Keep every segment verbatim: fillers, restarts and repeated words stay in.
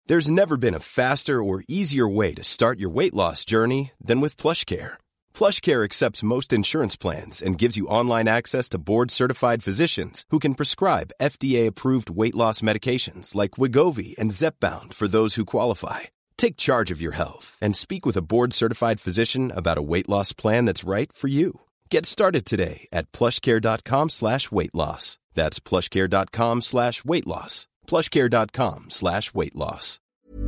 There's never been a faster or easier way to start your weight loss journey than with PlushCare. PlushCare accepts most insurance plans and gives you online access to board-certified physicians who can prescribe F D A-approved weight loss medications like Wegovy and Zepbound for those who qualify. Take charge of your health and speak with a board-certified physician about a weight loss plan that's right for you. Get started today at plushcare.com slash weight loss. That's plushcare.com slash weight loss. plushcare.com slash weight loss.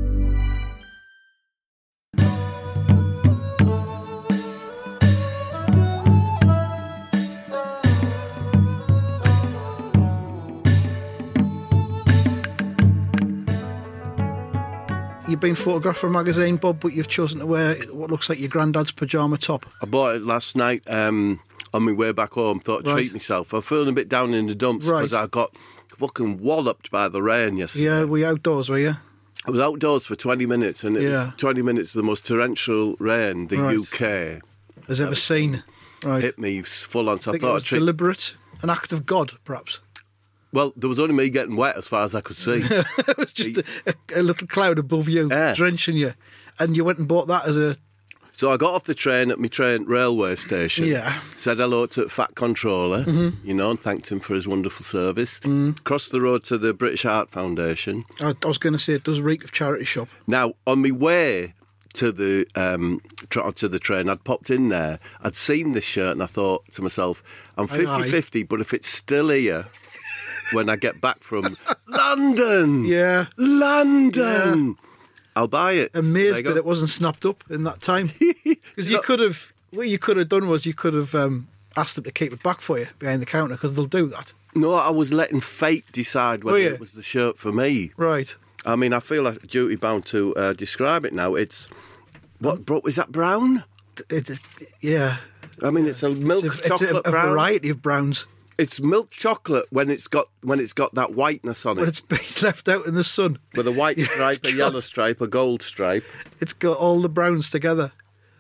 You've been photographed for a magazine, Bob, but you've chosen to wear what looks like your granddad's pyjama top. I bought it last night um, on my way back home. Thought I'd Right. treat myself. I'm feeling a bit down in the dumps because Right. I got fucking walloped by the rain yesterday. Yeah, were you outdoors, were you? I was outdoors for twenty minutes, and it Yeah. was twenty minutes of the most torrential rain the Right. U K Has ever seen. Right. hit me full on. So I I think it thought was I'd treat. deliberate. An act of God, perhaps. Well, there was only me getting wet as far as I could see. It was just a, a, a little cloud above you, Yeah. drenching you. And you went and bought that as a... So I got off the train at my train railway station. Yeah. Said hello to the Fat Controller, Mm-hmm. you know, and thanked him for his wonderful service. Mm. Crossed the road to the British Art Foundation. I, I was going to say, it does reek of charity shop. Now, on my way to the um, tra- to the train, I'd popped in there. I'd seen this shirt, and I thought to myself, I'm Aye, aye. fifty-fifty, but if it's still here when I get back from London, Yeah. London, I'll buy it. There Amazed you go. that it wasn't snapped up in that time. Because you not- could have... What you could have done was you could have um, asked them to keep it back for you behind the counter, because they'll do that. No, I was letting fate decide whether Were you? it was the shirt for me. Right. I mean, I feel like duty bound to uh, describe it now. It's what? Bro, is that brown? It, it, yeah. I mean, it's a milk It's a, it's chocolate a, a brown. variety of browns. It's milk chocolate when it's got when it's got that whiteness on it. But it's been left out in the sun. With a white Yeah, stripe, it's a got- yellow stripe, a gold stripe. It's got all the browns together.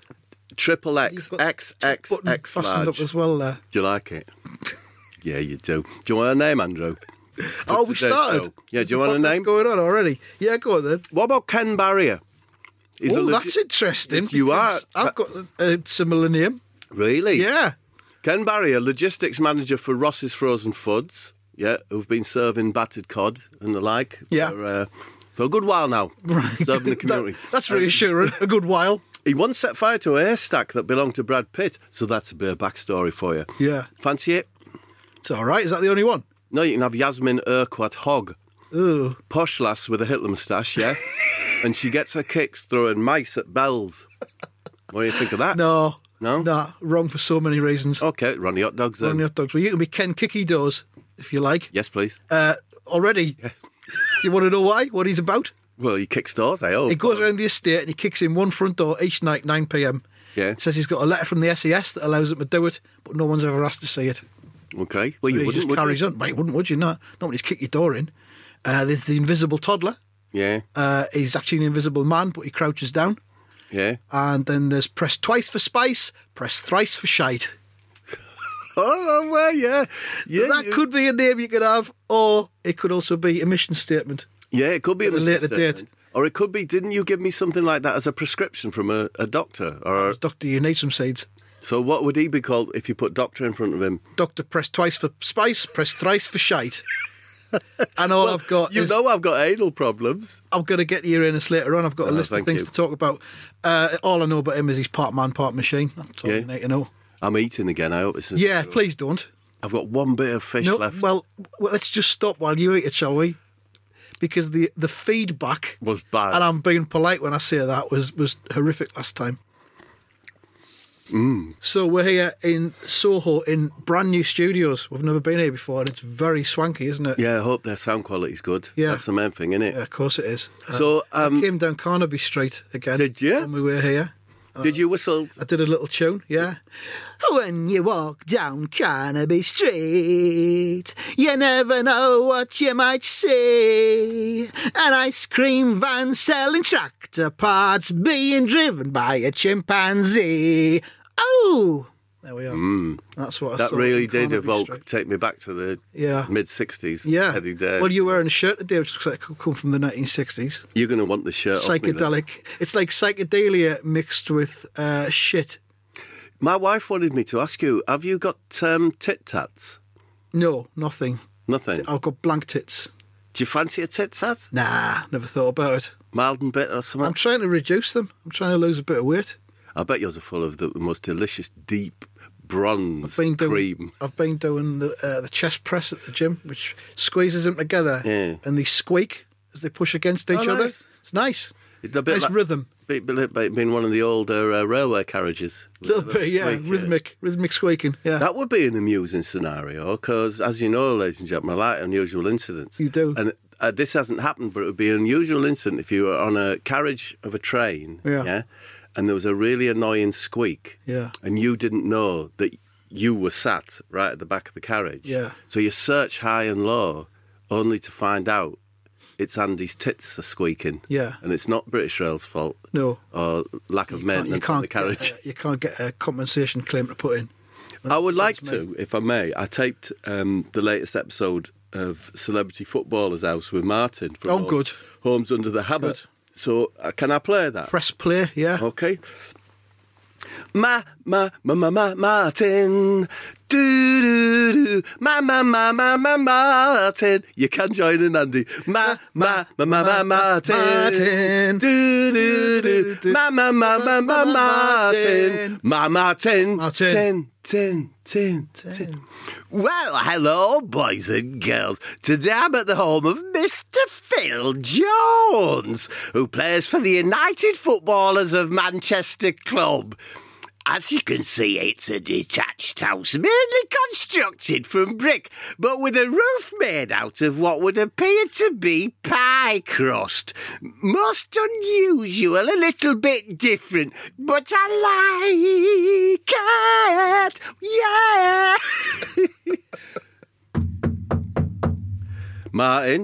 Triple X, You've got X, X, button X fastened large. up as well there. Do you like it? Yeah, you do. Do you want a name, Andrew? Oh, we today's started. show. Yeah, Is do you the want a podcast name? going on already? Yeah, go on then. What about Ken Barrier? He's a Oh, legit- that's interesting. You are. because I've got a, a similar name. Really? Yeah. Ken Barrier, logistics manager for Ross's Frozen Foods, yeah, who've been serving battered cod and the like Yeah. for, uh, for a good while now, serving the community. That- that's reassuring. A good while. He once set fire to a haystack that belonged to Brad Pitt, so that's a bit of backstory for you. Yeah. Fancy it? It's all right. Is that the only one? No, you can have Yasmin Urquhart Hogg, Oh, posh lass with a Hitler moustache, yeah, and she gets her kicks throwing mice at bells. What do you think of that? no. No? Nah, wrong for so many reasons. Okay, Ronnie Hot Dogs then. Only hot dogs. Well, you can be Ken Kicky Doors, if you like. Yes, please. Uh, already. You want to know why? What he's about? Well, he kicks doors, I hope. He goes around the estate and he kicks in one front door each night, nine p.m. Yeah. Says he's got a letter from the S E S that allows him to do it, but no one's ever asked to see it. Okay. Well, you he wouldn't, just would carries you? on. Well, you wouldn't, would you? Not, not when he's kicked your door in. Uh, there's the invisible toddler. Yeah, Uh, he's actually an invisible man, but he crouches down. yeah. And then there's press twice for spice, press thrice for shite. Oh, well, yeah. Yeah, that you- could be a name you could have, or it could also be a mission statement. Yeah, it could be At a mission later statement. date. Or it could be, didn't you give me something like that as a prescription from a, a doctor? Or Doctor, you need some seeds. So what would he be called if you put doctor in front of him? Doctor, press twice for spice, press thrice for shite. And all I've got You is... know I've got anal problems. I'm going to get to Uranus later on. I've got a Oh, list of thank things you. to talk about. Uh, all I know about him is he's part man, part machine. That's all Yeah. you need to know. I'm eating again, I hope it's... Yeah, please don't. I've got one bit of fish No, left. well, well, let's just stop while you eat it, shall we? Because the, the feedback... Was bad. And I'm being polite when I say that, was, was horrific last time. Mm. So we're here in Soho in brand new studios. We've never been here before, and it's very swanky, isn't it? Yeah, I hope their sound quality's good. Yeah. That's the main thing, isn't it? Yeah, of course it is. Uh, So, um, I came down Carnaby Street again. Did you? When we were here. Did you whistle? I did a little tune, yeah. When you walk down Carnaby Street, you never know what you might see. An ice cream van selling tractor parts being driven by a chimpanzee. Oh, There we are. Mm. That's what I That saw really in did Carnaby evoke, Street. take me back to the Yeah. mid-sixties. Yeah. Eddie Day. Well, you're wearing a shirt today which looks like it could come from the nineteen sixties. You're going to want the shirt off me then. Psychedelic. It's like psychedelia mixed with uh, shit. My wife wanted me to ask you, have you got um, tit tats? No, nothing. Nothing. I've got blank tits. Do you fancy a tit tat? Nah, never thought about it. Mild and bitter or something? I'm trying to reduce them. I'm trying to lose a bit of weight. I bet yours are full of the most delicious, deep bronze I've been doing, cream. I've been doing the, uh, the chest press at the gym, which squeezes them together, Yeah. and they squeak as they push against each Oh, other. nice. It's nice. It's a bit nice like, rhythm. Bit, bit like being one of the older uh, railway carriages. A little bit, yeah, Squeak, rhythmic, rhythmic squeaking. Yeah, That would be an amusing scenario because, as you know, ladies and gentlemen, I like unusual incidents. You do. And uh, this hasn't happened, but it would be an unusual incident if you were on a carriage of a train, Yeah. and there was a really annoying squeak, Yeah. and you didn't know that you were sat right at the back of the carriage. Yeah. So you search high and low only to find out it's Andy's tits are squeaking. Yeah. And it's not British Rail's fault. No. Or lack of You can't- you maintenance on the can't carriage. Get a, you can't get a compensation claim to put in. I would like That's to, me. if I may. I taped um, the latest episode of Celebrity Footballer's House with Martin. From Oh, Homes, good. Homes Under the Hammer. Good. So uh, can I play that? Press play, yeah. Okay. Ma, ma, ma, ma, ma, Martin. Do, do, do. Ma, ma, ma, ma, ma, Martin. You can join in, Andy. Ma, ma, ma, ma, ma, Martin. Martin. Do, do, do, do. Ma, ma, ma, ma, ma, Martin. Ma, Martin. Martin. Tin, tin, tin, tin. Well, hello, boys and girls. Today I'm at the home of Mister Phil Jones, who plays for the United Footballers of Manchester Club. As you can see, it's a detached house, mainly constructed from brick, but with a roof made out of what would appear to be pie crust. Most unusual, a little bit different, but I like it, yeah! Martin?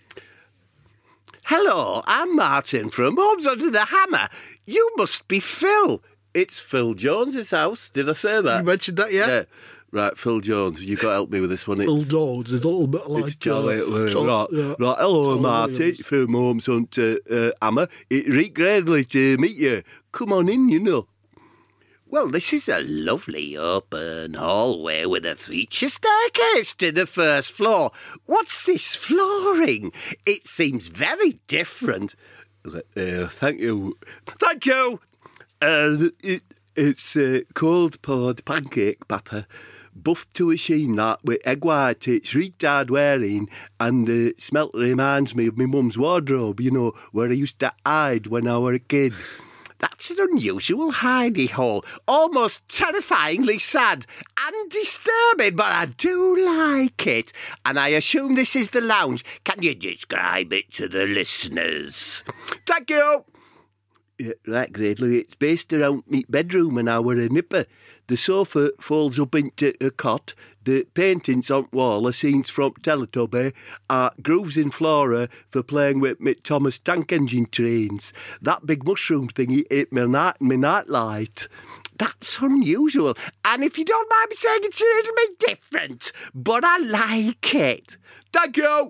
Hello, I'm Martin from Homes Under the Hammer. You must be Phil. It's Phil Jones's house. Did I say that? You mentioned that, yeah? Yeah. Right, Phil Jones, you've got to help me with this one. It's, Phil Jones is a little bit like... it's Charlie. uh, right, Charlie- right, yeah. right, hello, Charlie Martin, Williams. from Homes Under uh, Hammer. It's right greatly to meet you. Come on in, you know. Well, this is a lovely open hallway with a feature staircase to the first floor. What's this flooring? It seems very different. Uh, thank you. Thank you. Uh, it, it's uh, cold poured pancake batter, buffed to a sheen like with egg white. It's right hard wearing, and the smell reminds me of my mum's wardrobe, you know, where I used to hide when I were a kid. That's an unusual hidey hole, almost terrifyingly sad and disturbing, but I do like it. And I assume this is the lounge. Can you describe it to the listeners? Thank you. Yeah, right, Gradley. It's based around my bedroom and our nipper. The sofa folds up into a cot. The paintings on wall are scenes from Teletubby. Are grooves in flora for playing with me Thomas Tank Engine trains. That big mushroom thingy ate my night, my night light. That's unusual. And if you don't mind me saying, it's a little bit different. But I like it. Thank you.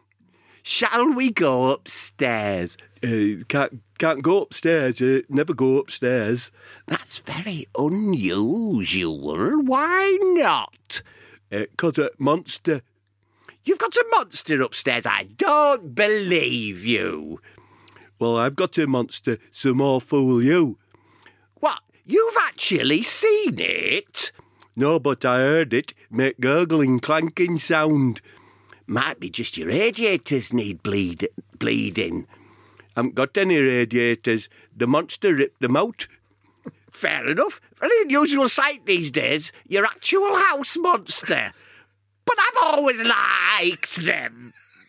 Shall we go upstairs? Uh, can't, can't go upstairs. Uh, never go upstairs. That's very unusual. Why not? Uh, 'cause a monster. You've got a monster upstairs. I don't believe you. Well, I've got a monster, so more fool you. What? You've actually seen it? No, but I heard it make gurgling, clanking sound. Might be just your radiators need bleed, bleeding. Haven't got any radiators. The monster ripped them out. Fair enough. Very unusual sight these days. Your actual house monster. But I've always liked them.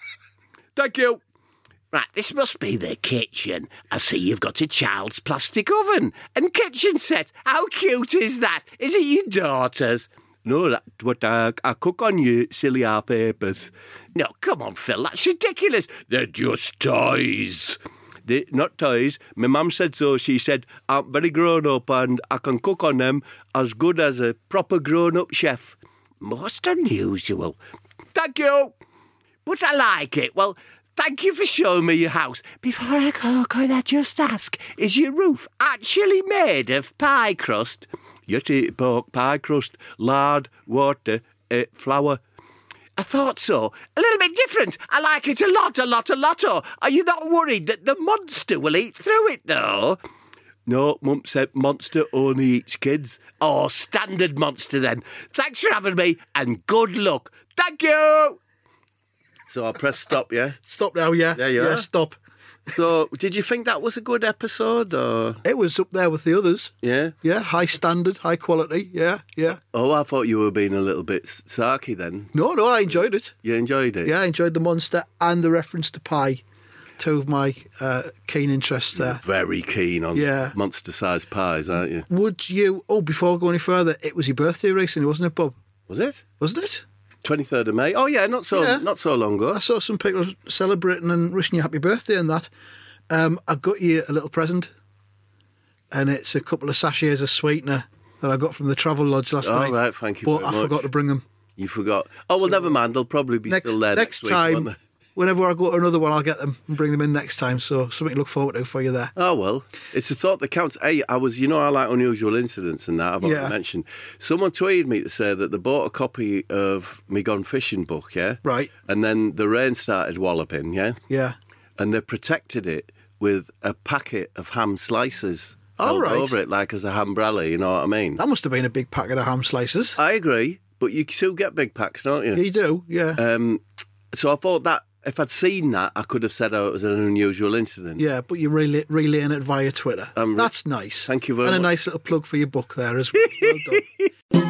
Thank you. Right, this must be the kitchen. I see you've got a child's plastic oven and kitchen set. How cute is that? Is it your daughter's? No, that's what I, I cook on, you silly half-apers. No, come on, Phil, that's ridiculous. They're just toys. They, not toys. My mum said so. She said, I'm very grown up and I can cook on them as good as a proper grown up chef. Most unusual. Thank you. But I like it. Well, thank you for showing me your house. Before I go, can I just ask, is your roof actually made of pie crust? Yes, it pork pie crust, lard, water, uh, flour. I thought so. A little bit different. I like it a lot, a lot, a lot. Oh, are you not worried that the monster will eat through it, though? No, Mum said monster only eats kids. Oh, standard monster then. Thanks for having me and good luck. Thank you. So I'll press stop, yeah? Stop now, yeah. There you yeah, are. Stop. So, did you think that was a good episode, or...? It was up there with the others. Yeah? Yeah, high standard, high quality, yeah, yeah. Oh, I thought you were being a little bit sarky then. No, no, I enjoyed it. You enjoyed it? Yeah, I enjoyed the monster and the reference to pie. Two of my uh, keen interests there. Very keen on Yeah. monster-sized pies, aren't you? Would you... Oh, before we go any further, it was your birthday recently, wasn't it, Bob? Was it? Wasn't it? twenty-third of May. Oh, yeah, not so Yeah. not so long ago. I saw some people celebrating and wishing you happy birthday and that. Um, I've got you a little present, and it's a couple of sachets of sweetener that I got from the Travel Lodge last Oh, night. right, thank you But very I much. forgot to bring them. You forgot. Oh, well, never mind. They'll probably be Next, still there next next, week, won't time, they? whenever I go to another one, I'll get them and bring them in next time. So something to look forward to for you there. Oh, well, it's a thought that counts. Hey, I was, you know, I like unusual incidents and that, I've already Yeah. mentioned. Someone tweeted me to say that they bought a copy of me Gone Fishing book, yeah? Right. And then the rain started walloping, yeah? Yeah. And they protected it with a packet of ham slices Oh, held right. over it, like as a hambrella, you know what I mean? That must have been a big packet of ham slices. I agree, but you still get big packs, don't you? You do, yeah. Um, so I thought that if I'd seen that, I could have said, oh, it was an unusual incident. Yeah, but you're relay- relaying it via Twitter. Um, re- That's nice. Thank you very and much. And a nice little plug for your book there as well. Well done.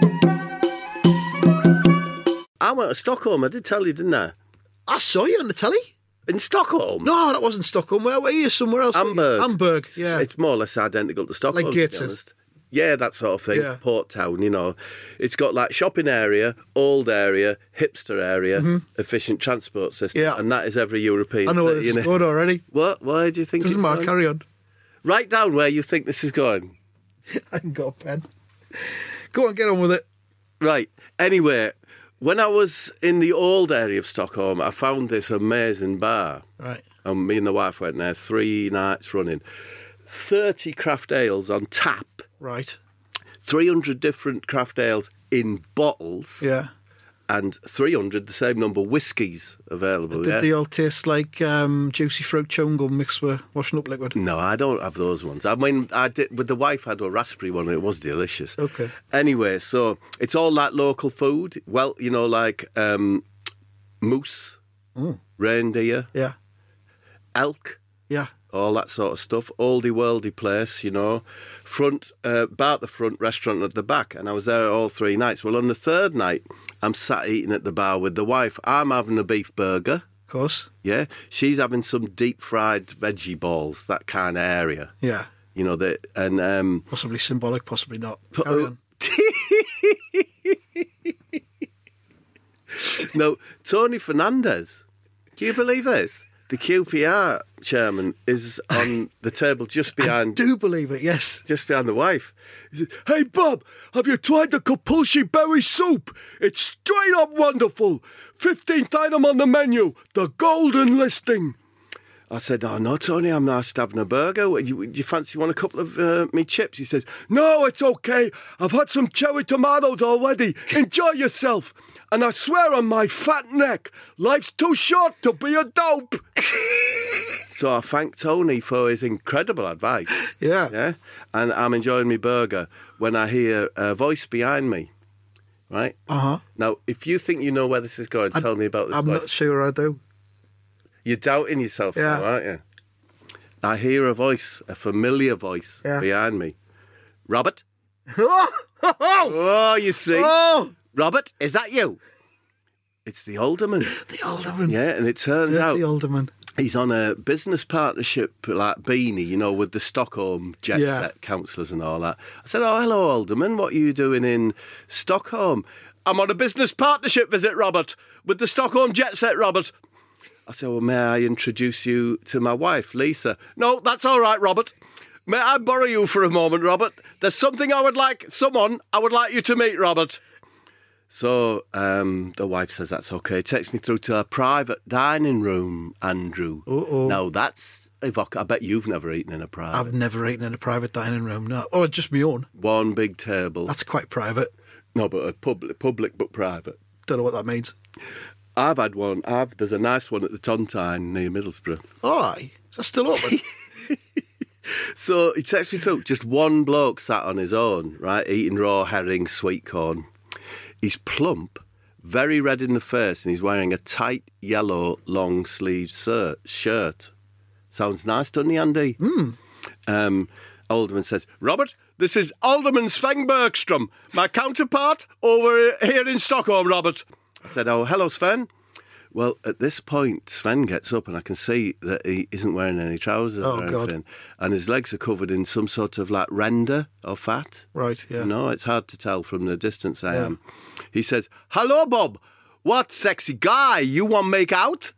I went to Stockholm, I did tell you, didn't I? I saw you on the telly. In Stockholm? No, that wasn't Stockholm. Where were you? Somewhere else? Hamburg. Hamburg, yeah. It's more or less identical to Stockholm, Like to be Gateshead. honest. Yeah, that sort of thing. Yeah. Port town, you know. It's got like shopping area, old area, hipster area, efficient transport system. Mm-hmm. Yeah. And that is every European I know where city, this is innit? going already. What? Why do you think Doesn't it's matter, going? carry on. Write down where you think this is going. I haven't got a pen. Go on, get on with it. Right. Anyway, when I was in the old area of Stockholm, I found this amazing bar. Right. And me and the wife went there three nights running. thirty craft ales on tap. Right. three hundred different craft ales in bottles. Yeah. And three hundred, the same number, whiskies available, Did yeah? they all taste like um, juicy fruit chewing gum mixed with washing up liquid? No, I don't have those ones. I mean, I did with the wife. I had a raspberry one. And it was delicious. Okay. Anyway, so it's all that local food. Well, you know, like um, moose, Mm. reindeer, Yeah. elk, Yeah. all that sort of stuff. Oldie worldy place, you know. Front, uh, bar at the front, restaurant at the back. And I was there all three nights. Well, on the third night, I'm sat eating at the bar with the wife. I'm having a beef burger. Of course. Yeah, she's having some deep fried veggie balls, that kind of area. Yeah. You know that, and um, Possibly symbolic, possibly not. Pu- Carry on. no, Tony Fernandez. Do you believe this? The Q P R chairman is on the table just I behind, do believe it, yes. just behind the wife. He says, "Hey Bob, have you tried the Kapulshi berry soup? It's straight up wonderful. Fifteenth item on the menu, the golden listing." I said, "Oh no, Tony, I'm just having a burger. Do you, do you fancy one a couple of uh, me chips?" He says, "No, it's okay. I've had some cherry tomatoes already. Enjoy yourself. And I swear on my fat neck, life's too short to be a dope." So I thank Tony for his incredible advice. Yeah. Yeah. And I'm enjoying my burger when I hear a voice behind me. Right? Uh-huh. Now, if you think you know where this is going, tell me about this I'm voice. not sure I do. You're doubting yourself Yeah. now, aren't you? I hear a voice, a familiar voice Yeah. behind me. Robert? Oh! Oh, you see? Oh! Robert, is that you? It's the alderman. The alderman. Yeah, and it turns That's out the alderman. he's on a business partnership like Beanie, you know, with the Stockholm jet Yeah. set councillors and all that. I said, "Oh, hello, alderman. What are you doing in Stockholm?" "I'm on a business partnership visit, Robert, with the Stockholm jet set, Robert." I said, well, may I introduce you to my wife, Lisa? No, that's all right, Robert. May I borrow you for a moment, Robert? There's something I would like, someone I would like you to meet, Robert. So um, the wife says that's okay. Takes me through to a private dining room, Andrew. Uh-oh. Now, that's, evoc- I bet you've never eaten in a private. I've never eaten in a private dining room, no. Oh, just my own. One big table. That's quite private. No, but a public, public but private. Don't know what that means. I've had one. I've, there's a nice one at the Tontine near Middlesbrough. Oh, aye. Is that still open? So he takes me through. Just one bloke sat on his own, right, eating raw herring, sweet corn. He's plump, very red in the face, and he's wearing a tight yellow long-sleeved shirt. Sounds nice, doesn't he, Andy? Mm. Um, Alderman says, Robert, this is Alderman Sven Bergstrom, my counterpart over here in Stockholm, Robert. I said, oh, hello, Sven. Well, at this point, Sven gets up and I can see that he isn't wearing any trousers oh, or God. anything. And his legs are covered in some sort of like render or fat. Right, yeah. No, it's hard to tell from the distance I Yeah. am. He says, hello, Bob. What sexy guy you want to make out?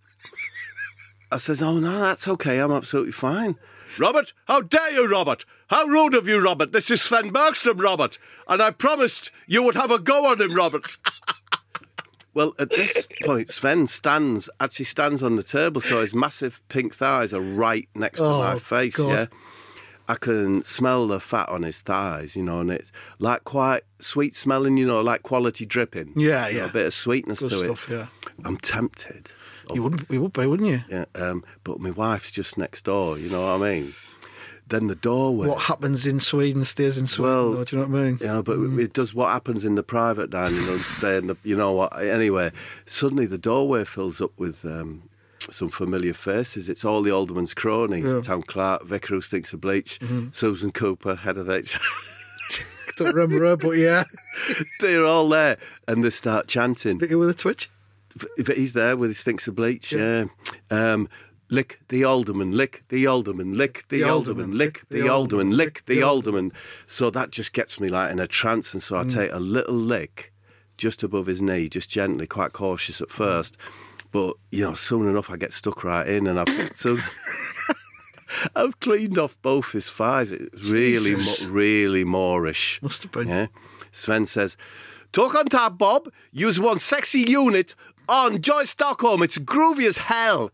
I says, oh, no, that's okay. I'm absolutely fine. Robert, how dare you, Robert? How rude of you, Robert. This is Sven Bergstrom, Robert. And I promised you would have a go on him, Robert. Well, at this point, Sven stands, actually stands on the table, so his massive pink thighs are right next to Oh, my face, God. yeah? I can smell the fat on his thighs, you know, and it's like quite sweet smelling, you know, like quality dripping. Yeah, You know, yeah. a bit of sweetness Good to stuff, it. yeah. I'm tempted. You wouldn't, you would be, wouldn't you? Yeah, um, but my wife's just next door, you know what I mean? Then the doorway. What happens in Sweden stays in Sweden, Well, though, do you know what I mean? You know, but it does what happens in the private dining room, stay in the, you know what, anyway, suddenly the doorway fills up with um, some familiar faces. It's all the alderman's cronies, Yeah. Town Clerk, Vicar who stinks of bleach, Susan Cooper, head of H R. Don't remember her, but yeah. They're all there, and they start chanting. Vicky with a twitch? V- He's there with his stinks of bleach, yeah. Um, lick the alderman, lick the alderman, lick the, The alderman, alderman, lick the alderman, lick the alderman. So that just gets me like in a trance, and so I take a little lick just above his knee, just gently, quite cautious at first. But, you know, soon enough I get stuck right in, and I've so I've cleaned off both his thighs. It's really, Jesus. mo- really Moorish. Must have been. Yeah. Sven says, talk on tap, Bob. Use one sexy unit. Oh, enjoy Stockholm. It's groovy as hell.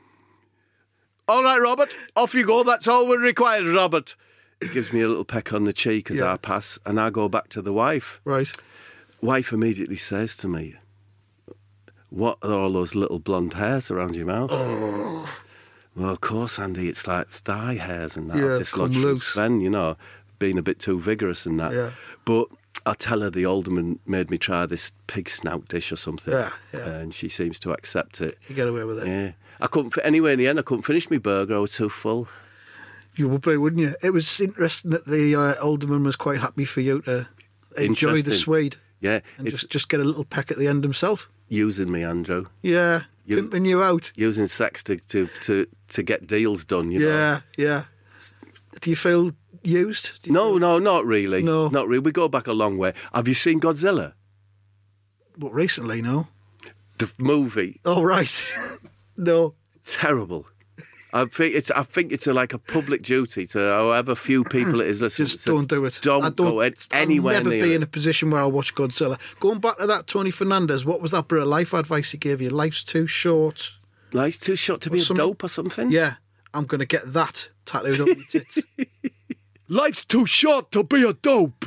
All right, Robert. Off you go. That's all we're required, Robert. He gives me a little peck on the cheek as Yeah. I pass, and I go back to the wife. Right. Wife immediately says to me, what are all those little blonde hairs around your mouth? Oh. Well, of course, Andy, it's like thigh hairs and that. Yeah, I've come dislodged from loose. Sven, you know, being a bit too vigorous and that. Yeah. But I tell her the alderman made me try this pig snout dish or something. Yeah, yeah. And she seems to accept it. You get away with it. Yeah. I couldn't, fi- anyway, in the end, I couldn't finish my burger. I was too full. You would be, wouldn't you? It was interesting that the uh, alderman was quite happy for you to enjoy the Interesting. Swede Yeah. and It's just, just get a little peck at the end himself. using me, Andrew. Yeah, You- pimping you out. Using sex to, to, to, to get deals done, you know. Yeah, yeah. Do you feel used? Do you No, feel- no, not really. No. Not really. We go back a long way. Have you seen Godzilla? But recently, no. The movie. Oh, right. No. Terrible. I think it's. I think it's a, like a public duty to however few people it is listening. Just to- don't do it. Don't, I go an- anywhere I'll never near be it. in a position where I'll watch Godzilla. Going back to that Tony Fernandez, what was that bit of life advice he gave you? Life's too short. Life's too short to be a some- dope or something. Yeah, I'm going to get that tattooed on my tits. Life's too short to be a dope.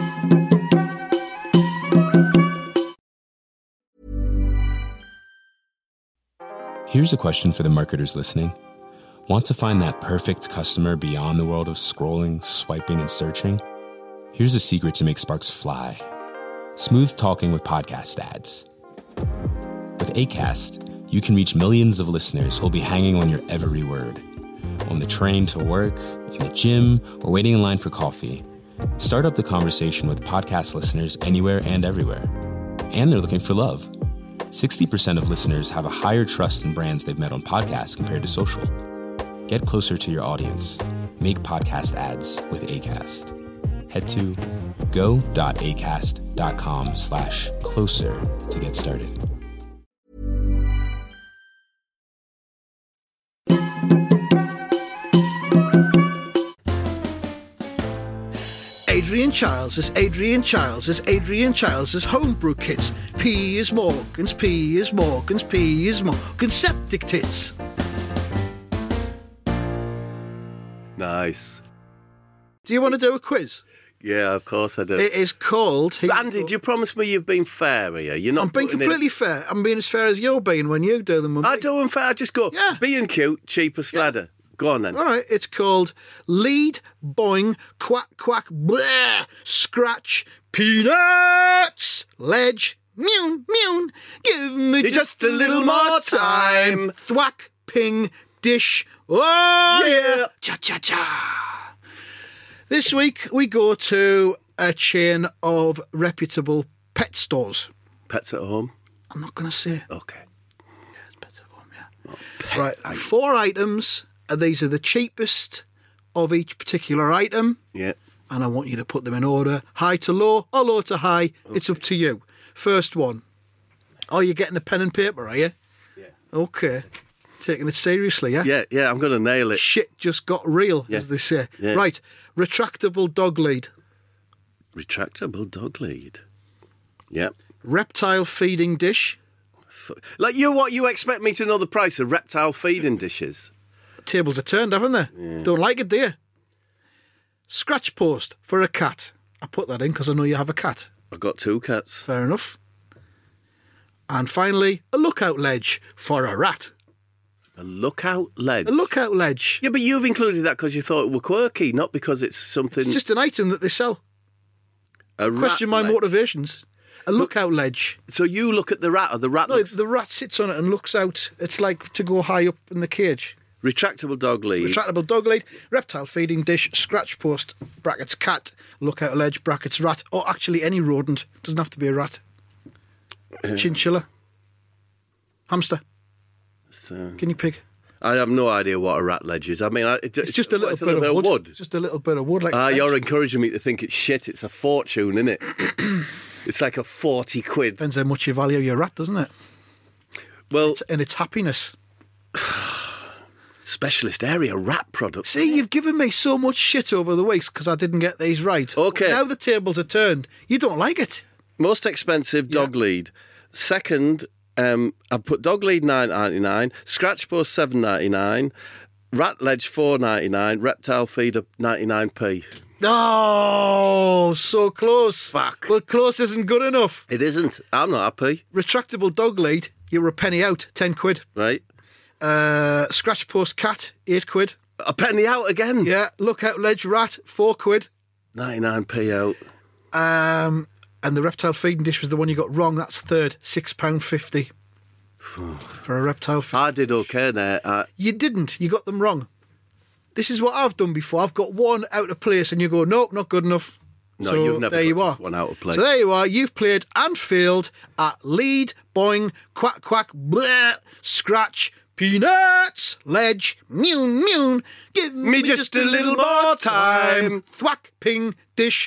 Here's a question for the marketers listening. Want to find that perfect customer beyond the world of scrolling, swiping, and searching? Here's a secret to make sparks fly. Smooth talking with podcast ads. With Acast, you can reach millions of listeners who'll be hanging on your every word. On the train to work, in the gym, or waiting in line for coffee. Start up the conversation with podcast listeners anywhere and everywhere. And they're looking for love. sixty percent of listeners have a higher trust in brands they've met on podcasts compared to social. Get closer to your audience. Make podcast ads with Acast. Head to go.acast.com slash closer to get started. Adrian Childs' Adrian Childs' Adrian Childs' homebrew kits. P is Morgan's, P is Morgan's, P is Morgan's septic tits. Nice. Do you want to do a quiz? Yeah, of course I do. It is called... Andy, do you promise me you've been fair here? You're not I'm being putting completely in... fair. I'm being as fair as you're being when you do them. I do them fair. I just go, Yeah. being cute, cheaper sladder. Go on then. All right, it's called Lead, Boing, Quack, Quack, Bleh, Scratch, Peanuts, Ledge, Mewn, Mewn, give me just, Just a little more time. Thwack, Ping, Dish, oh yeah, Yeah. cha-cha-cha. This week we go to a chain of reputable pet stores. Pets at home? I'm not going to say. Okay. It's pets at home, yeah. Right, four items. And these are the cheapest of each particular item. Yeah. And I want you to put them in order, high to low or low to high. Okay. It's up to you. First one. Oh, you're getting a pen and paper, are you? Yeah. Okay. Taking it seriously, yeah? Yeah, yeah, I'm going to nail it. Shit just got real, Yeah. as they say. Yeah. Right. Retractable dog lead. Retractable dog lead. Yeah. Reptile feeding dish. Like, you, what, you expect me to know the price of reptile feeding dishes? Tables are turned, haven't they? Yeah. Don't like it, do you? Scratch post for a cat. I put that in because I know you have a cat. I've got two cats. Fair enough. And finally, a lookout ledge for a rat. A lookout ledge. A lookout ledge. Yeah, but you've included that because you thought it were quirky, not because it's something... It's just an item that they sell. a Question rat my ledge. motivations. A lookout ledge. So you look at the rat, or the rat No, looks... the rat sits on it and looks out. It's like to go high up in the cage. Retractable dog lead. Retractable dog lead, reptile feeding dish, scratch post, brackets cat, lookout ledge, brackets rat, or actually any rodent. Doesn't have to be a rat. Chinchilla. Hamster. So, Guinea pig. I have no idea what a rat ledge is. I mean, I, it, It's just a little it's bit of wood. wood. Just a little bit of wood. Like Ah, a ledge. you're encouraging me to think it's shit. It's a fortune, isn't it? It's like a forty quid. Depends how much you value your rat, doesn't it? Well, It's, and its happiness. specialist area rat products. See, you've given me so much shit over the weeks because I didn't get these right. Okay. Now the tables are turned. You don't like it. Most expensive dog Yeah. lead. Second, um, I put dog lead nine ninety nine, scratch post seven ninety nine, rat ledge four ninety nine, reptile feeder ninety nine p. Oh, so close. Fuck. But close isn't good enough. It isn't. I'm not happy. Retractable dog lead, you were a penny out, ten quid. Right? Uh, scratch post cat, eight quid. A penny out again. Yeah, lookout ledge rat, four quid. ninety nine p out. Um, and the reptile feeding dish was the one you got wrong. That's third, six pound fifty for a reptile feed. I did okay there. Uh, You didn't. You got them wrong. This is what I've done before. I've got one out of place, and you go, nope, not good enough. No, so you've never there you got are. just one out of place. So there you are. You've played and failed at lead, boing, quack, quack, bleh, scratch, peanuts, ledge, mewn, mewn. Give me, just a little more time. Thwack, ping, dish.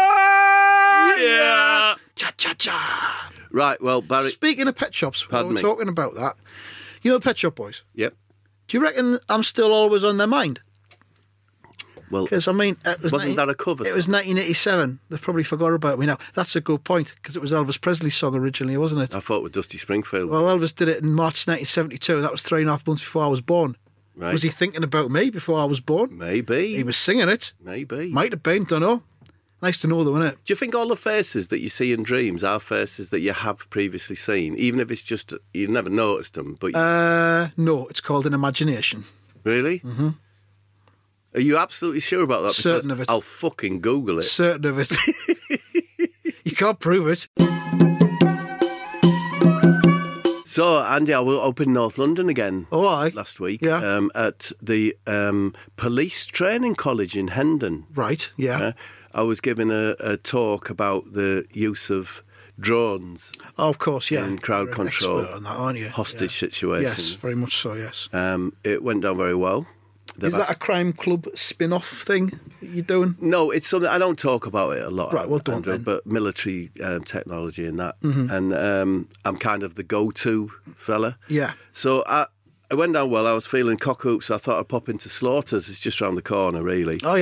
Oh, Yeah. Cha, cha, cha. Right, well, Barry... Speaking of pet shops, while Pardon we're me. talking about that, you know the Pet Shop Boys? Yep. Do you reckon I'm still always on their mind? Well, Because, I mean, it was Wasn't that a cover It was song? nineteen eighty-seven. They've probably forgot about me now. That's a good point, because it was Elvis Presley's song originally, wasn't it? I thought with Dusty Springfield. Well, Elvis did it in March nineteen seventy-two. That was three and a half months before I was born. Right. Was he thinking about me before I was born? Maybe. He was singing it. Maybe. Might have been, don't know. Nice to know, though, isn't it? Do you think all the faces that you see in dreams are faces that you have previously seen, even if it's just you've never noticed them? But you, Uh, no, it's called an imagination. really, mm-hmm. Are you absolutely sure about that? Certain Because of it. I'll fucking Google it. Certain of it. You can't prove it. So, Andy, I was up in North London again Oh, aye. last week Yeah. um, at the um, Police Training College in Hendon. Right, yeah. Uh, I was giving a, a talk about the use of drones Oh, of course, yeah. in crowd You're an control, expert on that, aren't you? hostage Yeah. situations. Yes, very much so, yes. Um, it went down very well. Is that a crime club spin-off thing that you're doing? No, it's something I don't talk about it a lot. Right, well, don't Andrew, then. But military um, technology and that, Mm-hmm. and um, I'm kind of the go-to fella. Yeah. So I, it went down well. I was feeling cock hoop, so I thought I'd pop into Slaughters. It's just round the corner, really. Oh, yeah, yeah.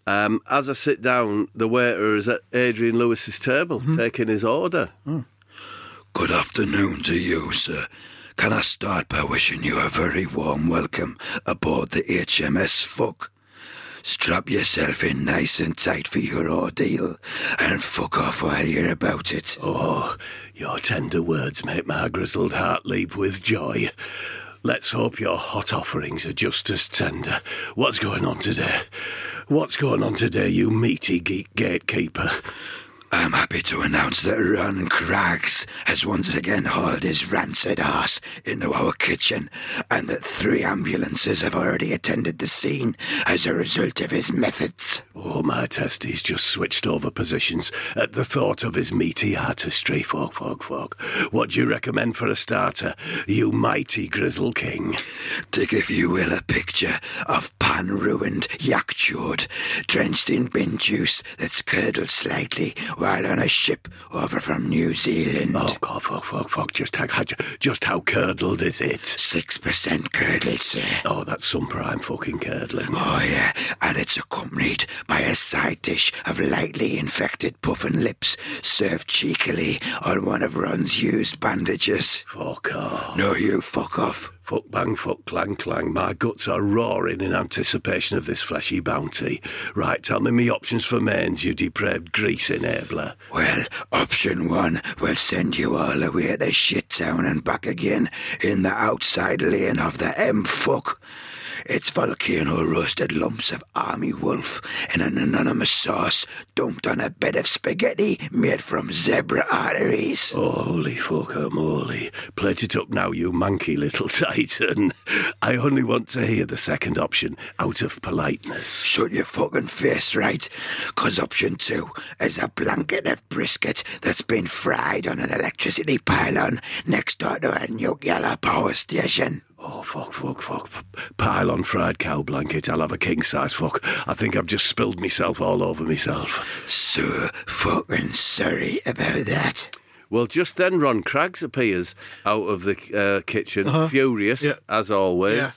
Um, as I sit down, the waiter is at Adrian Lewis's table, mm-hmm. taking his order. Mm. Good afternoon to you, sir. Can I start by wishing you a very warm welcome aboard the H M S Fuck? Strap yourself in nice and tight for your ordeal and fuck off while you're about it. Oh, your tender words make my grizzled heart leap with joy. Let's hope your hot offerings are just as tender. What's going on today? What's going on today, you meaty geek gatekeeper? I'm happy to announce that Ron Craggs has once again hauled his rancid arse into our kitchen, and that three ambulances have already attended the scene as a result of his methods. Oh, my testes just switched over positions at the thought of his meaty artistry. Folk, folk, folk. What do you recommend for a starter, you mighty grizzle king? Take, if you will, a picture of pan-ruined yak chord, drenched in bin juice that's curdled slightly while on a ship over from New Zealand. Oh, God, fuck, fuck, fuck. Just how, just how curdled is it? Six percent curdled, sir. Oh, that's some prime fucking curdling. Oh, yeah, and it's accompanied by a side dish of lightly infected puffin lips served cheekily on one of Ron's used bandages. Fuck off. No, you fuck off. Fuck bang, fuck clang clang. My guts are roaring in anticipation of this fleshy bounty. Right, tell me me options for mains, you depraved grease enabler. Well, option one will send you all the way to Shittown and back again in the outside lane of the M-Fuck. It's volcano roasted lumps of army wolf in an anonymous sauce dumped on a bed of spaghetti made from zebra arteries. Oh, holy fucker moly. Plate it up now, you manky little titan. I only want to hear the second option out of politeness. Shut your fucking face, right? 'Cause option two is a blanket of brisket that's been fried on an electricity pylon next door to a nuclear power station. Oh, fuck, fuck, fuck. Pile on fried cow blanket. I'll have a king-size fuck. I think I've just spilled myself all over myself. So fucking sorry about that. Well, just then Ron Craggs appears out of the uh, kitchen, uh-huh. furious, yeah. as always. Yeah.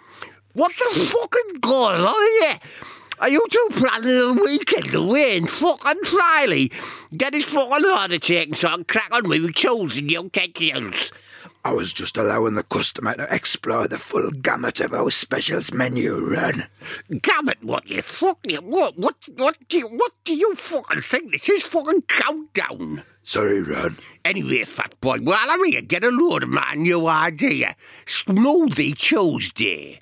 What the fucking going on here? Are you two planning a weekend away in fucking Friley? Get his fucking order taken so I can crack on with chosen utensils. I was just allowing the customer to explore the full gamut of our specials menu, Ron. Gamut? What you fucking what? What? What do you? What do you fucking think? This is fucking countdown. Sorry, Ron. Anyway, fat boy, while I'm here, get a load of my new idea. Smoothie Tuesday.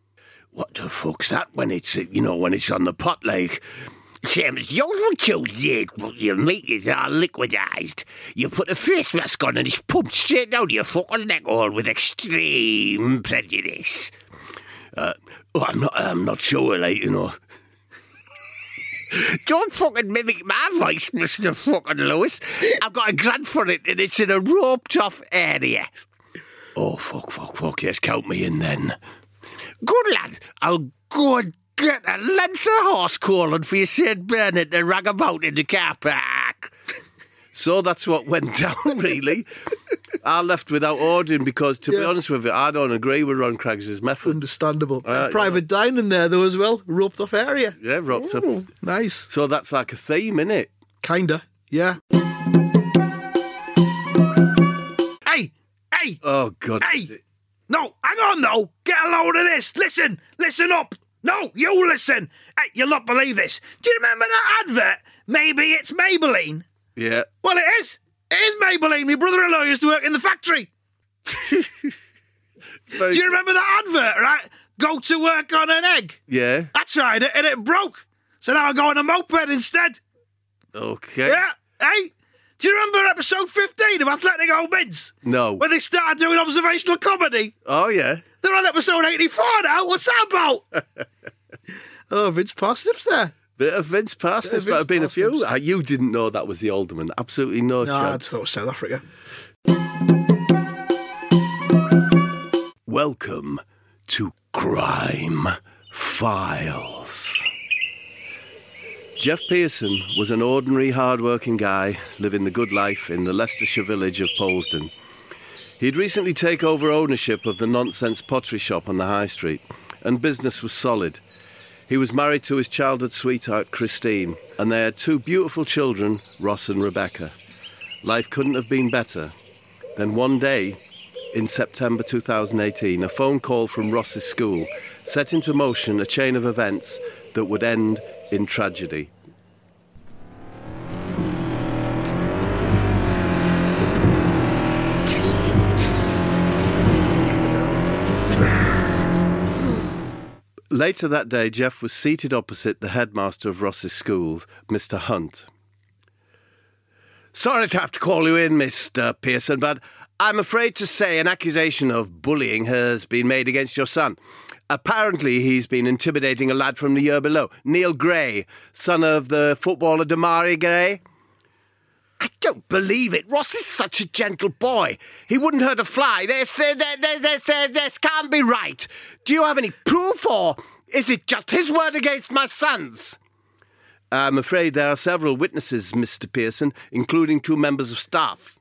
What the fuck's that when it's you know when it's on the pot like? Same as usual Tuesday, but your meat is all liquidised. You put a face mask on and it's pumped straight down your fucking neck hole with extreme prejudice. Uh, oh, I'm not, I'm not sure, like, you know. Don't fucking mimic my voice, Mister fucking Lewis. I've got a grant for it and it's in a roped-off area. Oh, fuck, fuck, fuck, yes, count me in then. Good lad, I'll go and get a length of horse colon for your Saint Bernard to rag about in the car park. So that's what went down, really. I left without ordering because, to yeah. be honest with you, I don't agree with Ron Craggs' methods. Understandable. Uh, private yeah. dining there, though, as well. Roped off area. Yeah, roped Ooh, off. Nice. So that's like a theme, innit? Kinda, yeah. Hey! Hey! Oh, God. Hey! No, hang on, though. Get a load of this. Listen. Listen up. No, you listen. Hey, you'll not believe this. Do you remember that advert? Maybe it's Maybelline. Yeah. Well, it is. It is Maybelline. My brother-in-law used to work in the factory. Do you remember that advert, right? Go to work on an egg. Yeah. I tried it and it broke. So now I go on a moped instead. Okay. Yeah. Hey, do you remember episode fifteen of Athletic Old Mids? No. When they started doing observational comedy? Oh, yeah. They're on episode eighty-four now. What's that about? Oh, Vince Parsnips there. Bit of Vince Parsnips, but have been a few. Uh, you didn't know that was the Alderman. Absolutely no, no chance. I just thought it was South Africa. Welcome to Crime Files. Jeff Pearson was an ordinary, hard-working guy living the good life in the Leicestershire village of Polesden. He'd recently taken over ownership of the Nonsense Pottery Shop on the High Street, and business was solid. He was married to his childhood sweetheart, Christine, and they had two beautiful children, Ross and Rebecca. Life couldn't have been better. Then one day, in September two thousand eighteen, a phone call from Ross's school set into motion a chain of events that would end in tragedy. Later that day, Jeff was seated opposite the headmaster of Ross's school, Mister Hunt. Sorry to have to call you in, Mister Pearson, but I'm afraid to say an accusation of bullying has been made against your son. Apparently, he's been intimidating a lad from the year below, Neil Gray, son of the footballer Demarai Gray. I don't believe it. Ross is such a gentle boy. He wouldn't hurt a fly. This, this, this, this, this can't be right. Do you have any proof, or is it just his word against my son's? I'm afraid there are several witnesses, Mister Pearson, including two members of staff.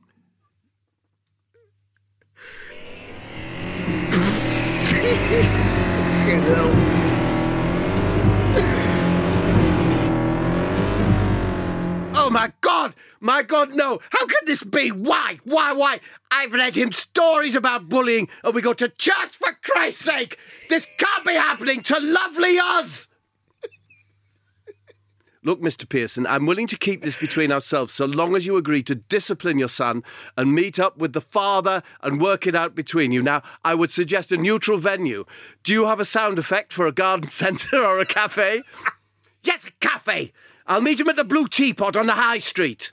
Fucking hell. Oh, my God! My God, no! How can this be? Why? Why, why? I've read him stories about bullying, and we go to church, for Christ's sake! This can't be happening to lovely us! Look, Mister Pearson, I'm willing to keep this between ourselves so long as you agree to discipline your son and meet up with the father and work it out between you. Now, I would suggest a neutral venue. Do you have a sound effect for a garden centre or a cafe? Yes, a cafe! I'll meet him at the Blue Teapot on the High Street.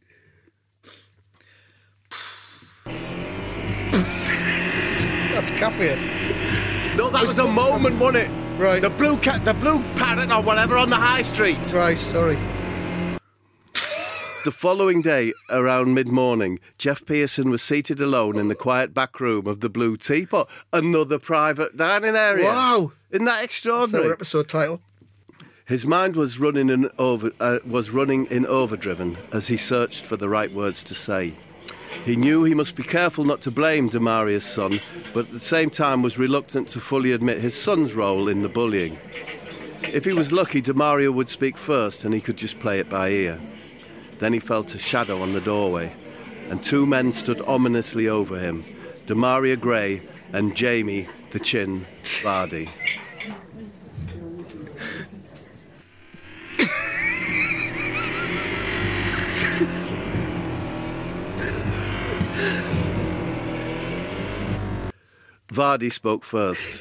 That's cafe. No, that was a moment, wasn't it? Right. The blue cat, the blue parrot or whatever on the High Street. Right, sorry. The following day, around mid-morning, Jeff Pearson was seated alone in the quiet back room of the Blue Teapot, another private dining area. Wow. Isn't that That's extraordinary? our episode title. His mind was running in over uh, was running in overdriven as he searched for the right words to say. He knew he must be careful not to blame Demaria's son, but at the same time was reluctant to fully admit his son's role in the bullying. If he was lucky, Demaria would speak first and he could just play it by ear. Then he felt a shadow on the doorway, and two men stood ominously over him, Demarai Gray and Jamie the Chin Vardy. Vardy spoke first.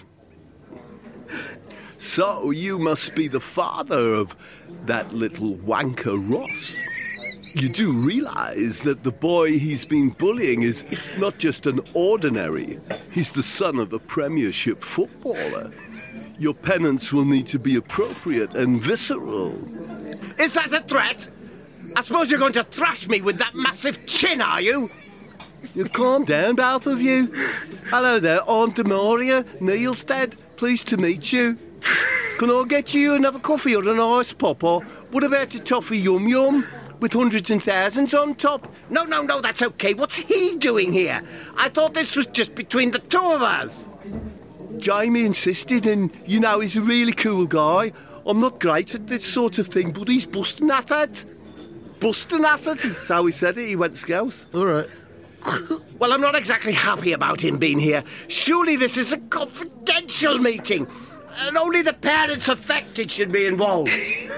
So you must be the father of that little wanker Ross. You do realise that the boy he's been bullying is not just an ordinary. He's the son of a Premiership footballer. Your penance will need to be appropriate and visceral. Is that a threat? I suppose you're going to thrash me with that massive chin, are you? You calm down, both of you. Hello there, Aunt Demaria, Neilstead. Pleased to meet you. Can I get you another coffee or an ice pop, or what about a toffee yum yum with hundreds and thousands on top? No, no, no, that's okay. What's he doing here? I thought this was just between the two of us. Jamie insisted, and you know he's a really cool guy. I'm not great at this sort of thing, but he's busting at it. Busting at it, that's how he said it. He went Scouse. All right. Well, I'm not exactly happy about him being here. Surely this is a confidential meeting, and only the parents affected should be involved.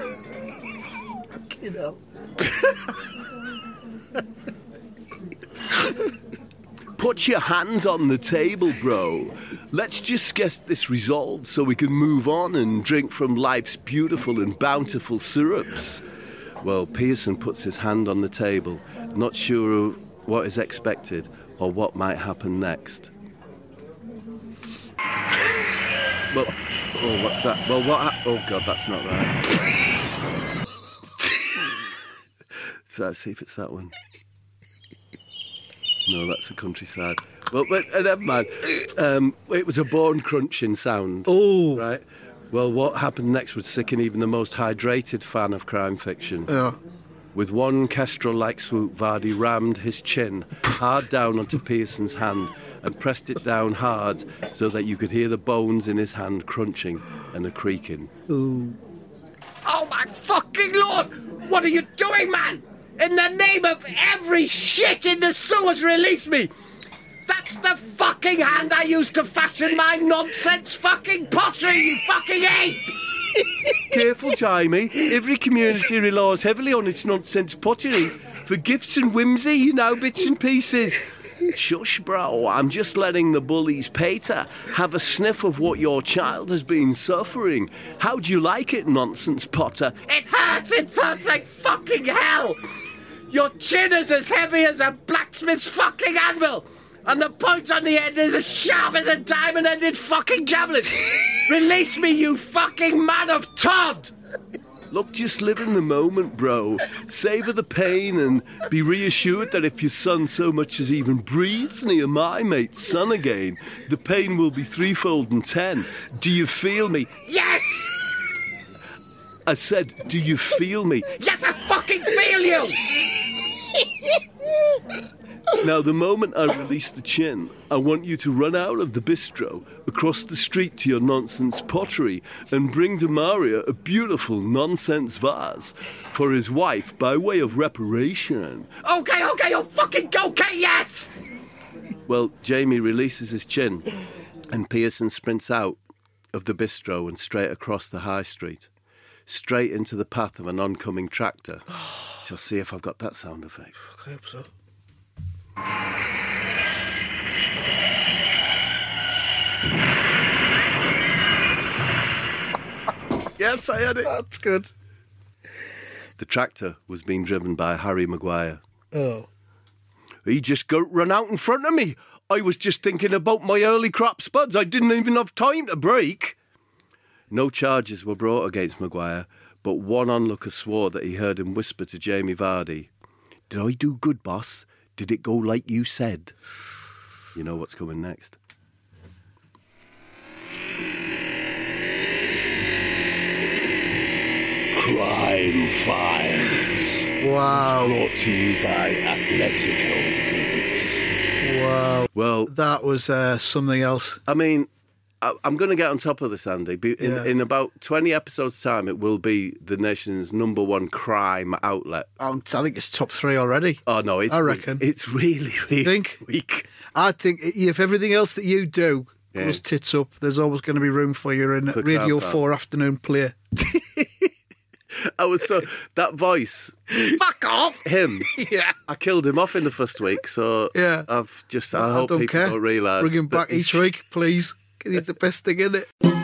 You know. Put your hands on the table, bro. Let's just get this resolved so we can move on and drink from life's beautiful and bountiful syrups. Well, Pearson puts his hand on the table, not sure what is expected or what might happen next. Well, oh, what's that? Well, what? Ha- oh, God, that's not right. So let's see if it's that one. No, that's the countryside. Well, but uh, never mind. Um, it was a bone crunching sound. Oh. Right. Well, what happened next would sicken even the most hydrated fan of crime fiction. Yeah. With one kestrel-like swoop, Vardy rammed his chin hard down onto Pearson's hand and pressed it down hard so that you could hear the bones in his hand crunching and a creaking. Ooh. Oh, my fucking Lord! What are you doing, man? In the name of every shit in the sewers, release me! That's the fucking hand I used to fashion my nonsense fucking pottery, you fucking ape! Careful, Jamie. Every community relies heavily on its nonsense pottery for gifts and whimsy, you know, bits and pieces. Shush, bro. I'm just letting the bullies, Peter, have a sniff of what your child has been suffering. How'd you like it, nonsense potter? It hurts! It hurts like fucking hell! Your chin is as heavy as a blacksmith's fucking anvil! And the point on the end is as sharp as a diamond-ended fucking javelin! Release me, you fucking man of Todd! Look, just live in the moment, bro. Savour the pain and be reassured that if your son so much as even breathes near my mate's son again, the pain will be threefold and ten. Do you feel me? Yes! I said, do you feel me? Yes, I fucking feel you! Now, the moment I release the chin, I want you to run out of the bistro, across the street to your nonsense pottery, and bring Demaria a beautiful nonsense vase for his wife by way of reparation. Okay, okay, oh fucking okay, yes! Well, Jamie releases his chin, and Pearson sprints out of the bistro and straight across the high street, straight into the path of an oncoming tractor. Shall see if I've got that sound effect. I hope so. Yes, I had it. That's good. The tractor was being driven by Harry Maguire. Oh. He just got run out in front of me. I was just thinking about my early crop spuds. I didn't even have time to brake. No charges were brought against Maguire, but one onlooker swore that he heard him whisper to Jamie Vardy, "Did I do good, boss? Did it go like you said?" You know what's coming next. Crime Files. Wow. Brought to you by Athletico Wings. Wow. Well, that was uh, something else. I mean, I, I'm going to get on top of this, Andy. In, Yeah. in about twenty episodes' time, it will be the nation's number one crime outlet. Um, I think it's top three already. Oh, no, it's I weak. reckon. It's really, really think? weak. I think if everything else that you do Yeah. goes tits up, there's always going to be room for you in For Radio crowd four afternoon play. I was so... That voice... Fuck off! Him. Yeah. I killed him off in the first week, so Yeah. I've just... I, I hope don't people care. don't realise. Bring him that back he's- each week, please. He's the best thing in it.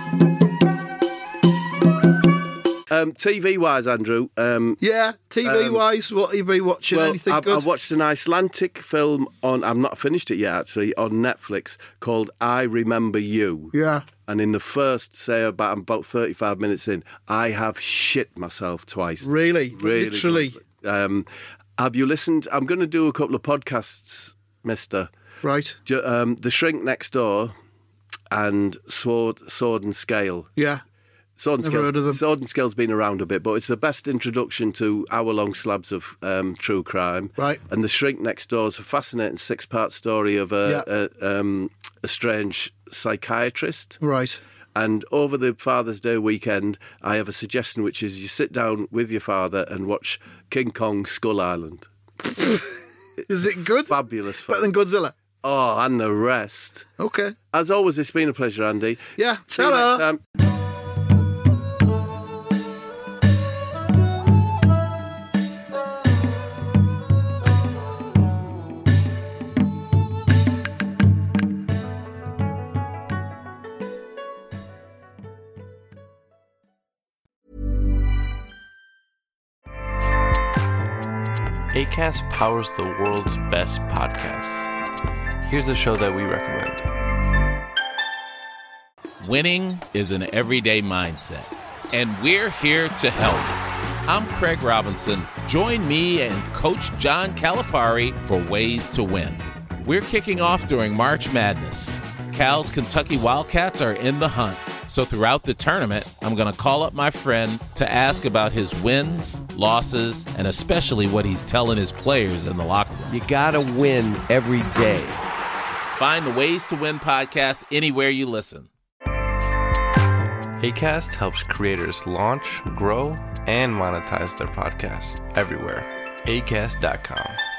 Um, T V-wise, Andrew... Um, Yeah, T V wise, what have you been watching? Well, Anything I, good? I watched an Icelandic film on, I've not finished it yet actually, on Netflix called I Remember You. Yeah. And in the first, say, about, I'm about thirty-five minutes in, I have shit myself twice. Really? Really Literally? good. Um, have you listened? I'm going to do a couple of podcasts, mister. Right. Ju- Um, the Shrink Next Door and Sword, Sword and Scale. Yeah. Sword and, Never Scale, heard of them. Sword and Scale's been around a bit, but it's the best introduction to hour-long slabs of um, true crime. Right. And The Shrink Next Door is a fascinating six-part story of a, Yeah. a, um, a strange psychiatrist. Right. And over the Father's Day weekend, I have a suggestion, which is you sit down with your father and watch King Kong Skull Island. Is it good? Fabulous. Better than Godzilla? Oh, and the rest. Okay. As always, it's been a pleasure, Andy. Yeah. See you next Ta-ra. time. Acast powers the world's best podcasts. Here's a show that we recommend. Winning is an everyday mindset, and we're here to help. I'm Craig Robinson. Join me and Coach John Calipari for Ways to Win. We're kicking off during March Madness. Cal's Kentucky Wildcats are in the hunt. So throughout the tournament, I'm going to call up my friend to ask about his wins, losses, and especially what he's telling his players in the locker room. You gotta win every day. Find the Ways to Win podcast anywhere you listen. Acast helps creators launch, grow, and monetize their podcasts everywhere. acast dot com.